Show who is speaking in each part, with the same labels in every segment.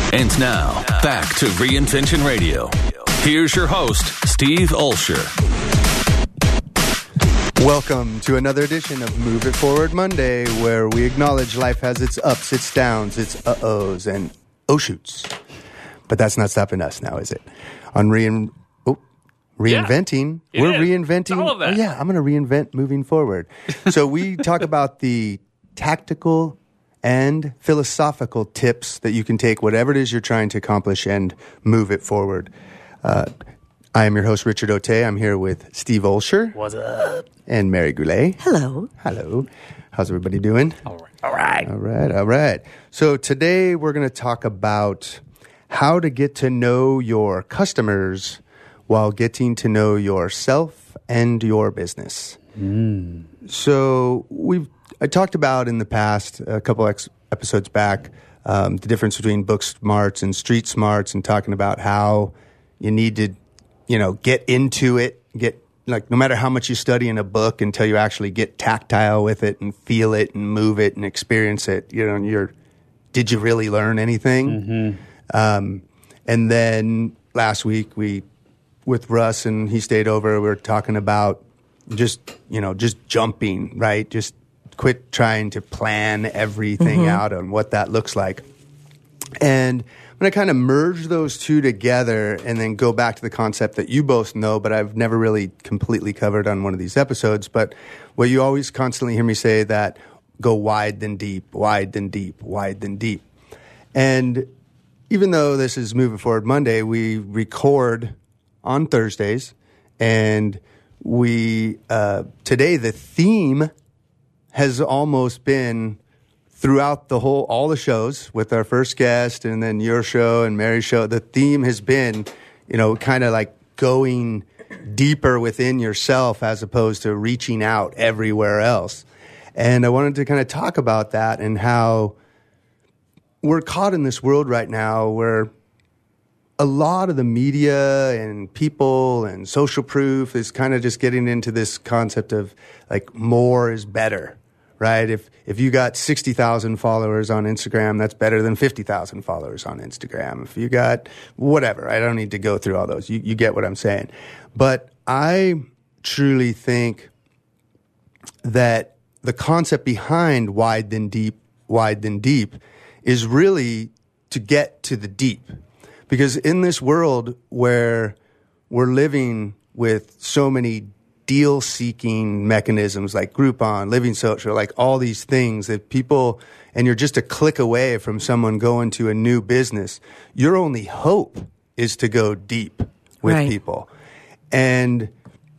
Speaker 1: And now, back to Reinvention Radio. Here's your host, Steve Olsher.
Speaker 2: Welcome to another edition of Move It Forward Monday, where we acknowledge life has its ups, its downs, its uh-ohs, and oh-shoots. But that's not stopping us now, is it? On reinventing, we're reinventing.
Speaker 3: All of that.
Speaker 2: Oh, yeah, I'm going to reinvent moving forward. So we talk about the tactical and philosophical tips that you can take, whatever it is you're trying to accomplish, and move it forward. I am your host, Richard O'Tay. I'm here with Steve Olsher.
Speaker 3: What's up?
Speaker 2: And Mary Goulet.
Speaker 4: Hello.
Speaker 2: Hello. How's everybody doing?
Speaker 3: All right.
Speaker 2: All right. So today we're going to talk about how to get to know your customers while getting to know yourself and your business. So I talked about in the past, a couple episodes back, the difference between book smarts and street smarts, and talking about how you need to, get into it, no matter how much you study in a book until you actually get tactile with it and feel it and move it and experience it, did you really learn anything? Mm-hmm. And then last week with Russ, and he stayed over, we were talking about just jumping, right? Just quit trying to plan everything out on what that looks like. And I'm going to kind of merge those two together and then go back to the concept that you both know, but I've never really completely covered on one of these episodes. But what you always constantly hear me say, that go wide then deep, wide then deep, wide then deep. And even though this is Moving Forward Monday, we record on Thursdays, and we today the theme has almost been throughout all the shows, with our first guest and then your show and Mary's show. The theme has been, kind of like going deeper within yourself as opposed to reaching out everywhere else. And I wanted to kind of talk about that and how we're caught in this world right now where a lot of the media and people and social proof is kind of just getting into this concept of like more is better, right? If you got 60,000 followers on Instagram, that's better than 50,000 followers on Instagram. If you got whatever, I don't need to go through all those. You get what I'm saying. But I truly think that the concept behind wide then deep is really to get to the deep. Because in this world where we're living with so many deal-seeking mechanisms like Groupon, Living Social, like all these things that people, and you're just a click away from someone going to a new business, your only hope is to go deep with people. And,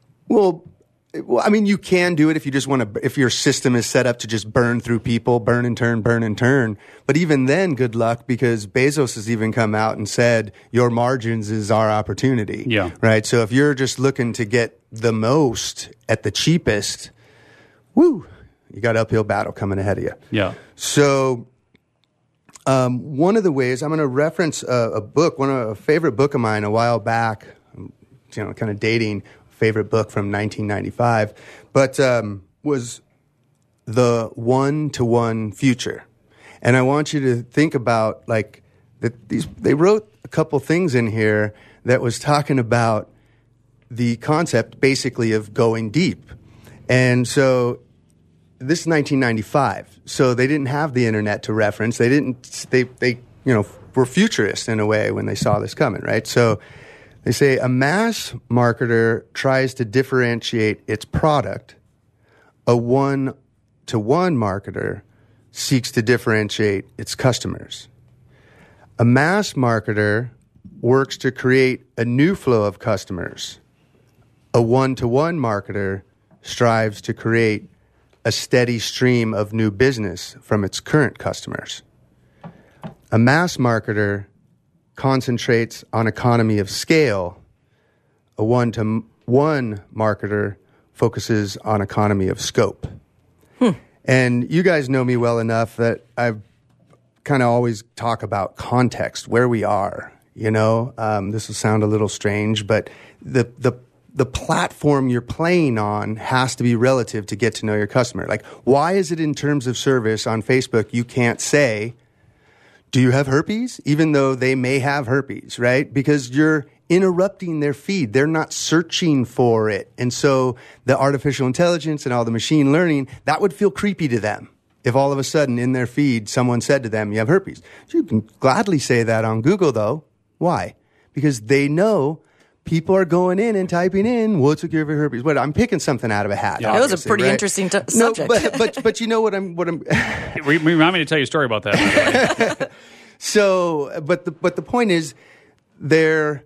Speaker 2: you can do it if you just want to, if your system is set up to just burn through people, burn and turn. But even then, good luck, because Bezos has even come out and said, your margins is our opportunity. Yeah. Right? So if you're just looking to get the most at the cheapest, you got an uphill battle coming ahead of you. Yeah. So one of the ways, I'm going to reference a book, a favorite book of mine a while back, kind of dating, favorite book from 1995, but was The One-to-One Future. And I want you to think about they wrote a couple things in here that was talking about the concept basically of going deep. And so this is 1995. So they didn't have the internet to reference. They were futurists in a way when they saw this coming, right? So they say a mass marketer tries to differentiate its product. A one-to-one marketer seeks to differentiate its customers. A mass marketer works to create a new flow of customers. A one-to-one marketer strives to create a steady stream of new business from its current customers. A mass marketer concentrates on economy of scale. A one-to-one marketer focuses on economy of scope. And you guys know me well enough that I've kind of always talk about context, where we are. This will sound a little strange, but the platform you're playing on has to be relative to get to know your customer. Like, why is it in terms of service on Facebook you can't say, do you have herpes? Even though they may have herpes, right? Because you're interrupting their feed. They're not searching for it. And so the artificial intelligence and all the machine learning, that would feel creepy to them. If all of a sudden in their feed, someone said to them, you have herpes. You can gladly say that on Google, though. Why? Because they know people are going in and typing in, what's a cure for herpes? What, I'm picking something out of a hat.
Speaker 3: Yeah. It was a pretty interesting subject.
Speaker 2: But you know what I'm
Speaker 4: Remind me to tell you a story about that, by the way.
Speaker 2: So, but the point is, they're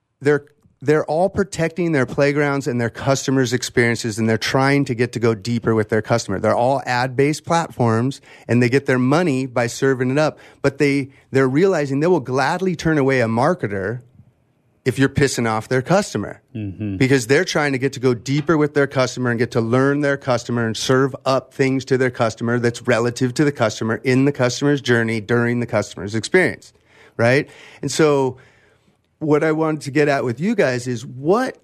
Speaker 2: all protecting their playgrounds and their customers' experiences, and they're trying to get to go deeper with their customer. They're all ad-based platforms, and they get their money by serving it up. But they're realizing they will gladly turn away a marketer if you're pissing off their customer, because they're trying to get to go deeper with their customer and get to learn their customer and serve up things to their customer that's relative to the customer in the customer's journey during the customer's experience, right? And so what I wanted to get at with you guys is what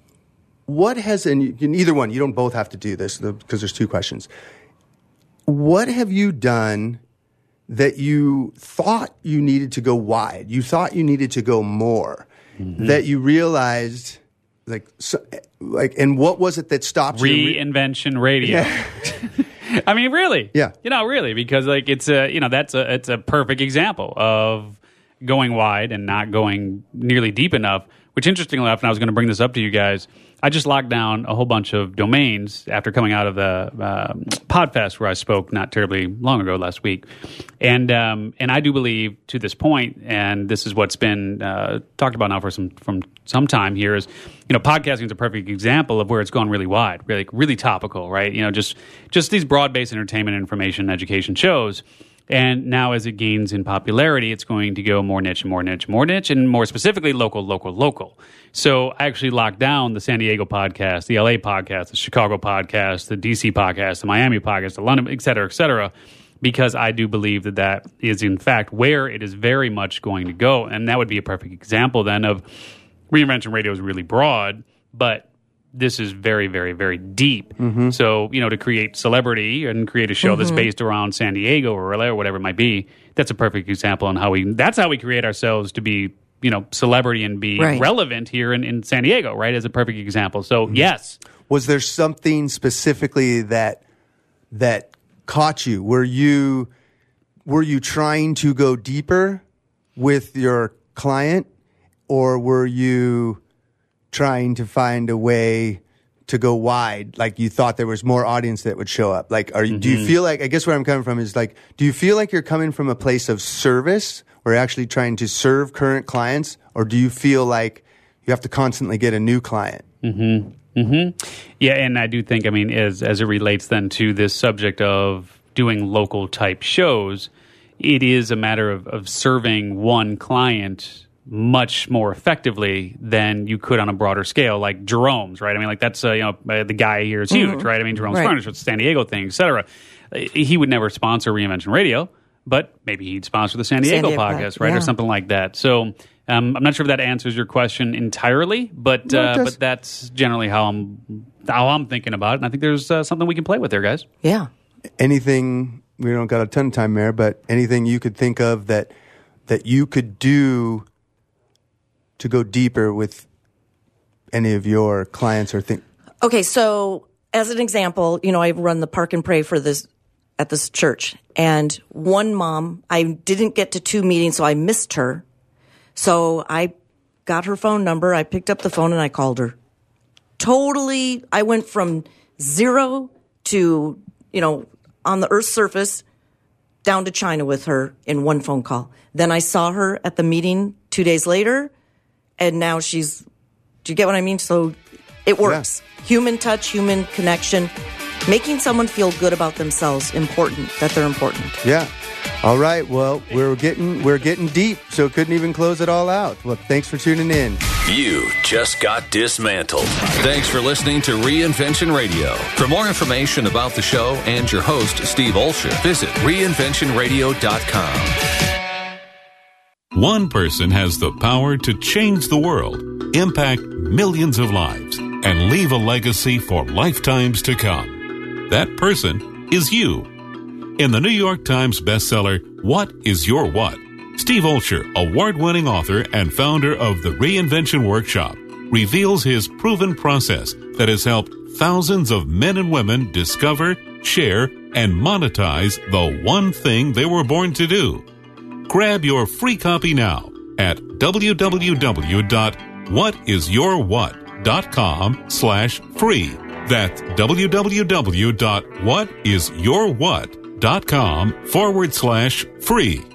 Speaker 2: has, and you can either one, you don't both have to do this because there's two questions. What have you done that you thought you needed to go wide? You thought you needed to go more, that you realized, and what was it that stopped you?
Speaker 4: Reinvention radio.
Speaker 2: Yeah.
Speaker 4: I mean, really.
Speaker 2: Yeah.
Speaker 4: Really, because it's a perfect example of going wide and not going nearly deep enough, which interestingly enough, and I was going to bring this up to you guys, I just locked down a whole bunch of domains after coming out of the Podfest where I spoke not terribly long ago last week. And I do believe to this point, and this is what's been talked about now for some time here, is, podcasting is a perfect example of where it's gone really wide, really topical, right? Just these broad-based entertainment, information, education shows. And now as it gains in popularity, it's going to go more niche, and more specifically local. So I actually locked down the San Diego podcast, the LA podcast, the Chicago podcast, the DC podcast, the Miami podcast, the London, et cetera, because I do believe that is in fact where it is very much going to go. And that would be a perfect example then of Reinvention Radio is really broad, but this is very, very, very deep. So, to create celebrity and create a show that's based around San Diego or LA or whatever it might be, that's a perfect example on that's how we create ourselves to be, celebrity and be relevant here in San Diego, right? As a perfect example. So, yes.
Speaker 2: Was there something specifically that caught you? Were you trying to go deeper with your client, or were you trying to find a way to go wide? Like you thought there was more audience that would show up? Like, do you feel like, I guess where I'm coming from is like, do you feel like you're coming from a place of service or actually trying to serve current clients? Or do you feel like you have to constantly get a new client?
Speaker 4: Yeah. And I do think, as it relates then to this subject of doing local type shows, it is a matter of serving one client much more effectively than you could on a broader scale, like Jerome's, right? That's the guy here is huge, right? Jerome's Furniture, it's the San Diego thing, et cetera. He would never sponsor Reinvention Radio, but maybe he'd sponsor the San Diego podcast, right, or something like that. So I'm not sure if that answers your question entirely, but that's generally how I'm thinking about it, and I think there's something we can play with there, guys.
Speaker 3: Yeah.
Speaker 2: Anything, we don't got a ton of time there, but anything you could think of that you could do to go deeper with any of your clients or things?
Speaker 3: Okay, so as an example, I run the Park and Pray for this at this church, and one mom, I didn't get to 2 meetings, so I missed her. So I got her phone number, I picked up the phone, and I called her. Totally, I went from 0 to, on the Earth's surface, down to China with her in one phone call. Then I saw her at the meeting 2 days later, and now do you get what I mean? So it works. Yeah. Human touch, human connection, making someone feel good about themselves, that they're important.
Speaker 2: Yeah. All right. Well, we're getting deep, so couldn't even close it all out. Well, thanks for tuning in.
Speaker 1: You just got dismantled. Thanks for listening to Reinvention Radio. For more information about the show and your host, Steve Olsher, visit reinventionradio.com.
Speaker 5: One person has the power to change the world, impact millions of lives, and leave a legacy for lifetimes to come. That person is you. In the New York Times bestseller, What is Your What?, Steve Olsher, award-winning author and founder of the Reinvention Workshop, reveals his proven process that has helped thousands of men and women discover, share, and monetize the one thing they were born to do. Grab your free copy now at www.whatisyourwhat.com/free. That's www.whatisyourwhat.com/free.